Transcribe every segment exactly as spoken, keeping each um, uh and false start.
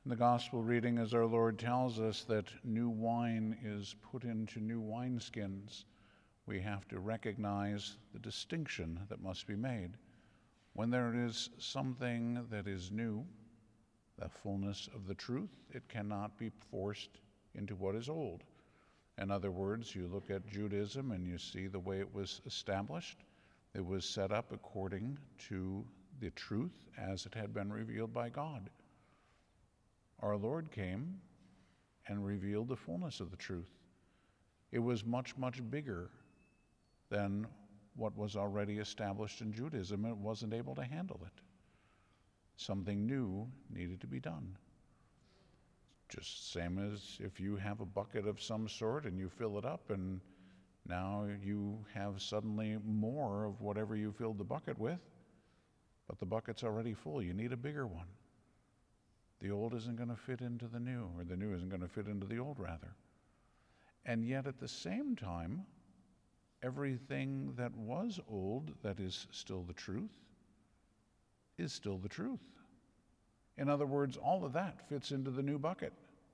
In the gospel reading, as our Lord tells us that new wine is put into new wineskins, we have to recognize the distinction that must be made. When there is something that is new, the fullness of the truth, it cannot be forced into what is old. In other words, you look at Judaism and you see the way it was established. It was set up according to the truth as it had been revealed by God. Our Lord came and revealed the fullness of the truth. It was much, much bigger than what was already established in Judaism. It wasn't able to handle it. Something new needed to be done. Just same as if you have a bucket of some sort and you fill it up and now you have suddenly more of whatever you filled the bucket with, but the bucket's already full. You need a bigger one. The old isn't going to fit into the new, or the new isn't going to fit into the old, rather. And yet at the same time, everything that was old, that is still the truth, is still the truth. In other words, all of that fits into the new bucket.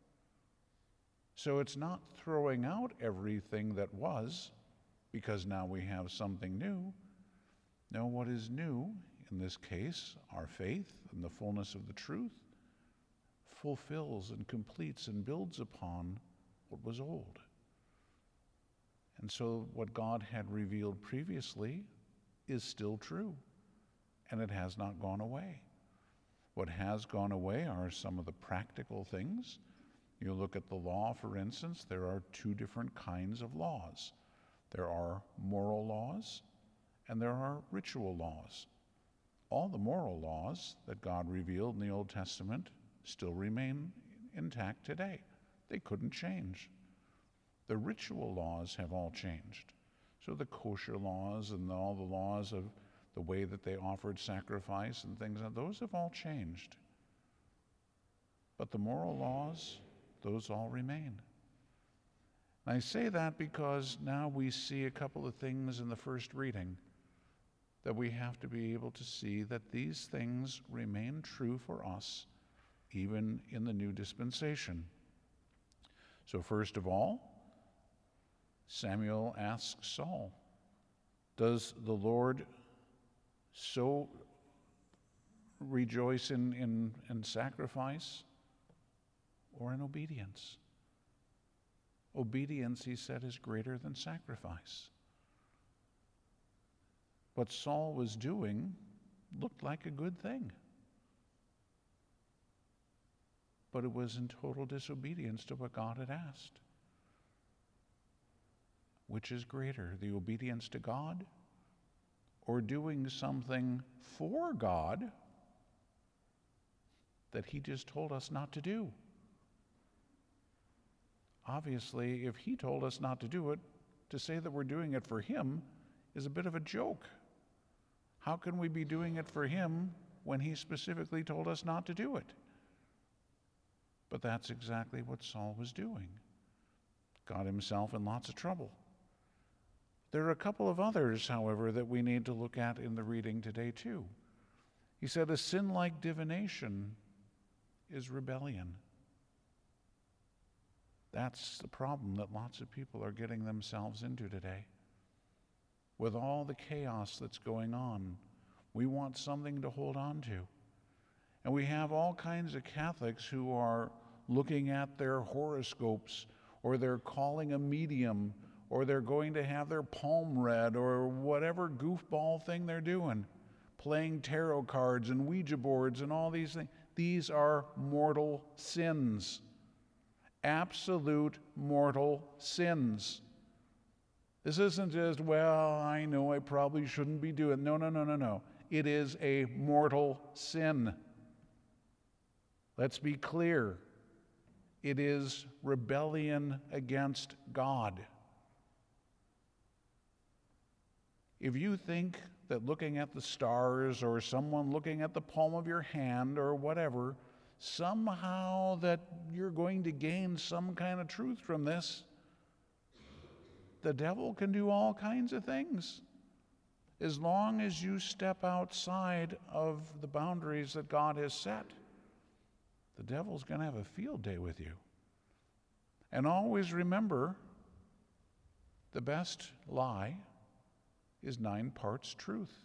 So it's not throwing out everything that was, because now we have something new. No, what is new, in this case, our faith and the fullness of the truth, fulfills and completes and builds upon what was old. And so what God had revealed previously is still true, and it has not gone away. What has gone away are some of the practical things. You look at the law, for instance, there are two different kinds of laws. There are moral laws, and there are ritual laws. All the moral laws that God revealed in the Old Testament still remain intact today. They couldn't change. The ritual laws have all changed. So the kosher laws and all the laws of the way that they offered sacrifice and things, those have all changed. But the moral laws, those all remain. And I say that because now we see a couple of things in the first reading that we have to be able to see that these things remain true for us even in the new dispensation. So first of all, Samuel asks Saul, does the Lord so rejoice in, in, in sacrifice or in obedience? Obedience, he said, is greater than sacrifice. What Saul was doing looked like a good thing, but it was in total disobedience to what God had asked. Which is greater, the obedience to God or doing something for God that he just told us not to do? Obviously, if he told us not to do it, to say that we're doing it for him is a bit of a joke. How can we be doing it for him when he specifically told us not to do it? But that's exactly what Saul was doing. Got himself in lots of trouble. There are a couple of others, however, that we need to look at in the reading today too. He said, a sin like divination is rebellion. That's the problem that lots of people are getting themselves into today. With all the chaos that's going on, we want something to hold on to. And we have all kinds of Catholics who are looking at their horoscopes, or they're calling a medium, or they're going to have their palm read, or whatever goofball thing they're doing, playing tarot cards and Ouija boards and all these things. These are mortal sins. Absolute mortal sins. This isn't just, well, I know I probably shouldn't be doing it. No, no, no, no, no. It is a mortal sin. Let's be clear. It is rebellion against God. If you think that looking at the stars or someone looking at the palm of your hand or whatever, somehow that you're going to gain some kind of truth from this, the devil can do all kinds of things as long as you step outside of the boundaries that God has set. the devil's going to have a field day with you. And always remember, the best lie is nine parts truth.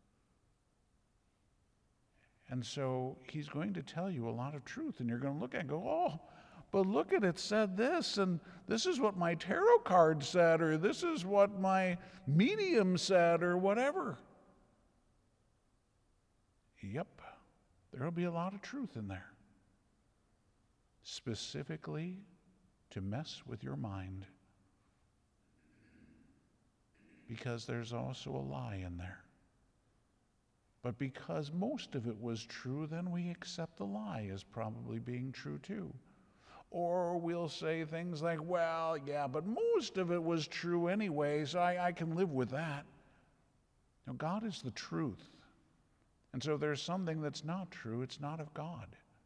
And so he's going to tell you a lot of truth, and you're going to look at it and go, oh, but look at it said this, and this is what my tarot card said, or this is what my medium said, or whatever. Yep, there will be a lot of truth in there, specifically to mess with your mind, because there's also a lie in there. But because most of it was true, then we accept the lie as probably being true too. Or we'll say things like, well, yeah, but most of it was true anyway, so I, I can live with that. Now, God is the truth. And so if there's something that's not true, it's not of God.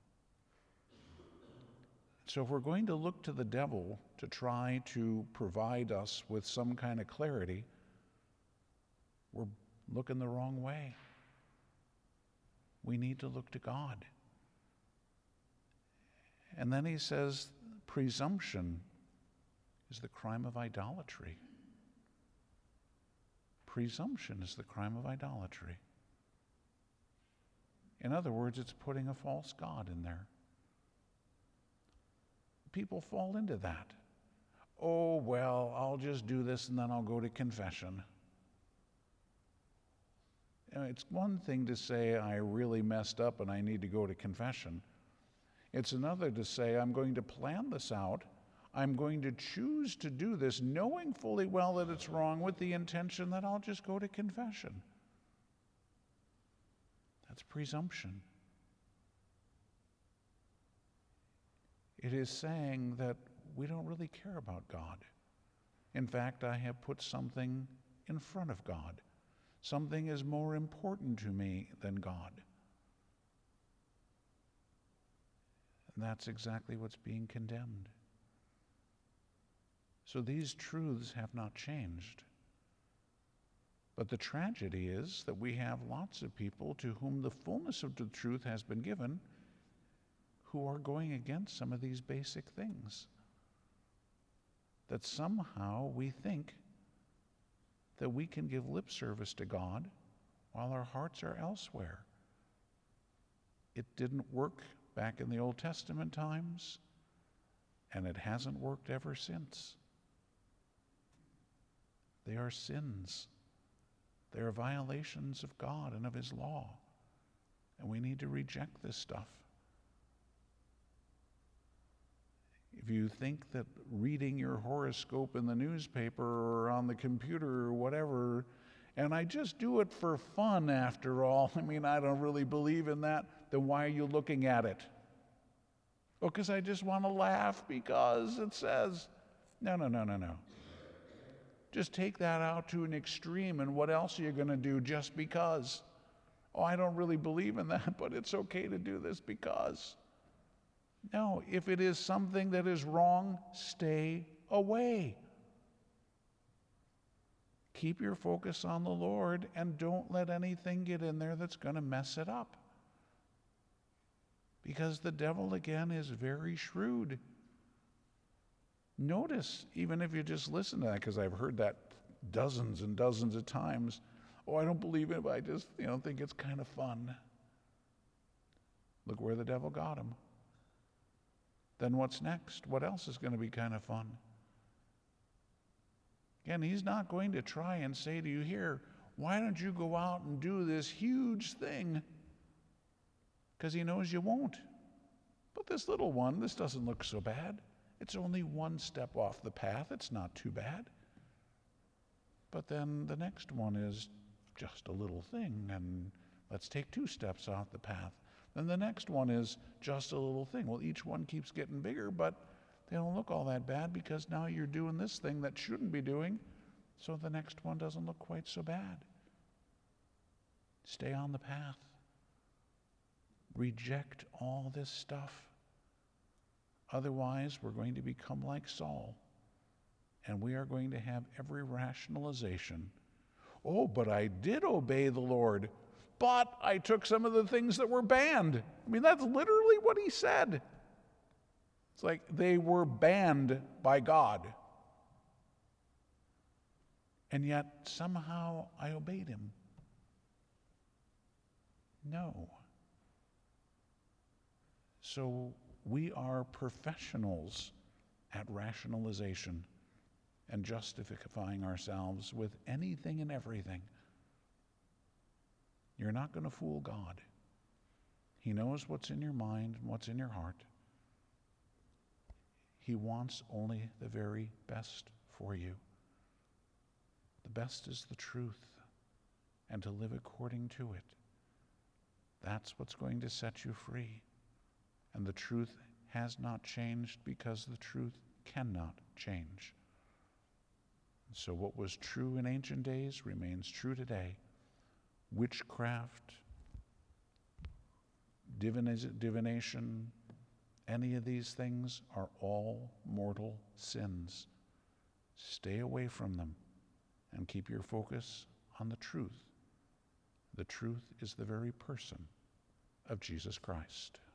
So if we're going to look to the devil to try to provide us with some kind of clarity, we're looking the wrong way. We need to look to God. And then he says, presumption is the crime of idolatry. Presumption is the crime of idolatry. In other words, it's putting a false god in there. People fall into that. Oh, well, I'll just do this and then I'll go to confession. You know, it's one thing to say I really messed up and I need to go to confession. It's another to say I'm going to plan this out. I'm going to choose to do this knowing fully well that it's wrong with the intention that I'll just go to confession. That's presumption. It is saying that we don't really care about God. In fact, I have put something in front of God. Something is more important to me than God. And that's exactly what's being condemned. So these truths have not changed. But the tragedy is that we have lots of people to whom the fullness of the truth has been given who are going against some of these basic things. That somehow we think that we can give lip service to God while our hearts are elsewhere. It didn't work back in the Old Testament times, and it hasn't worked ever since. They are sins. They are violations of God and of His law, and we need to reject this stuff. If you think that reading your horoscope in the newspaper or on the computer or whatever, and I just do it for fun after all, I mean, I don't really believe in that, then why are you looking at it? Oh, because I just want to laugh because it says, no, no, no, no, no. Just take that out to an extreme, and what else are you going to do just because? Oh, I don't really believe in that, but it's okay to do this because. No, if it is something that is wrong, stay away. Keep your focus on the Lord and don't let anything get in there that's going to mess it up. Because the devil, again, is very shrewd. Notice, even if you just listen to that, because I've heard that dozens and dozens of times, oh, I don't believe it, but I just, you know, think it's kind of fun. Look where the devil got him. Then what's next? What else is going to be kind of fun? Again, he's not going to try and say to you, here, why don't you go out and do this huge thing? Because he knows you won't. But this little one, this doesn't look so bad. It's only one step off the path. It's not too bad. But then the next one is just a little thing, and let's take two steps off the path. Then the next one is just a little thing. Well, each one keeps getting bigger, but they don't look all that bad because now you're doing this thing that shouldn't be doing, so the next one doesn't look quite so bad. Stay on the path. Reject all this stuff. Otherwise, we're going to become like Saul, and we are going to have every rationalization. Oh, but I did obey the Lord, but I took some of the things that were banned. I mean, that's literally what he said. It's like they were banned by God. And yet, somehow, I obeyed him. No. So we are professionals at rationalization and justifying ourselves with anything and everything. You're not going to fool God. He knows what's in your mind and what's in your heart. He wants only the very best for you. The best is the truth, and to live according to it. That's what's going to set you free. And the truth has not changed because the truth cannot change. So what was true in ancient days remains true today. Witchcraft, diviniz- divination, any of these things are all mortal sins. Stay away from them and keep your focus on the truth. The truth is the very person of Jesus Christ.